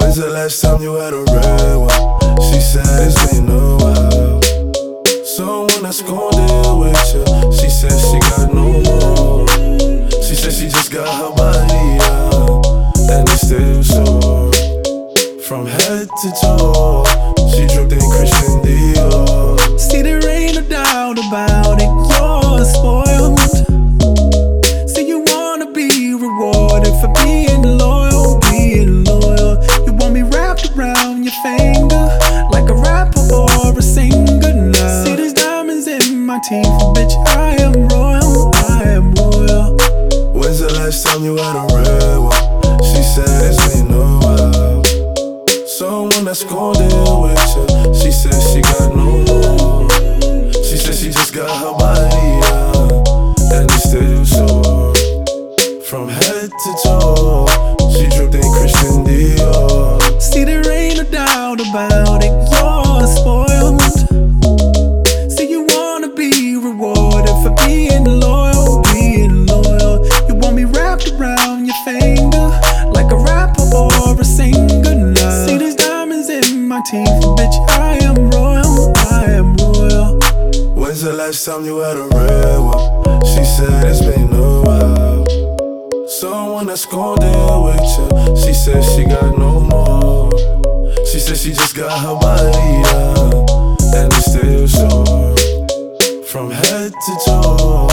When's the last time you had a real one? She said it's been a while. Someone that's gon' deal with you. She said she got no more. She said she just got her body out, and it's still sore from head to toe. She dripped in Christian Dior. See, there ain't no doubt about it, you're spoiled. See, you wanna be rewarded for being loyal, being loyal. You want me wrapped around your finger like a rapper or a singer now. See, there's diamonds in my teeth, bitch, I am royal, I am royal. When's the last time you had a real one? She said it's been a while. Someone that's gon' deal with you. She said she got no more. She said she just got her body out, and it's still sore from head to toe. She dripped in Christian Dior. See, there ain't no doubt about it, you're spoiled. See, you wanna be rewarded for being loyal, being loyal. You want me wrapped around your finger like a rapper or a singer now. See, there's diamonds in my teeth, bitch, I am royal, I am royal. When's the last time you had a real one? She said it's been a while. Someone that's gon' deal with you. She said she got no more. She said she just got her body out, and it's still sore from head to toe.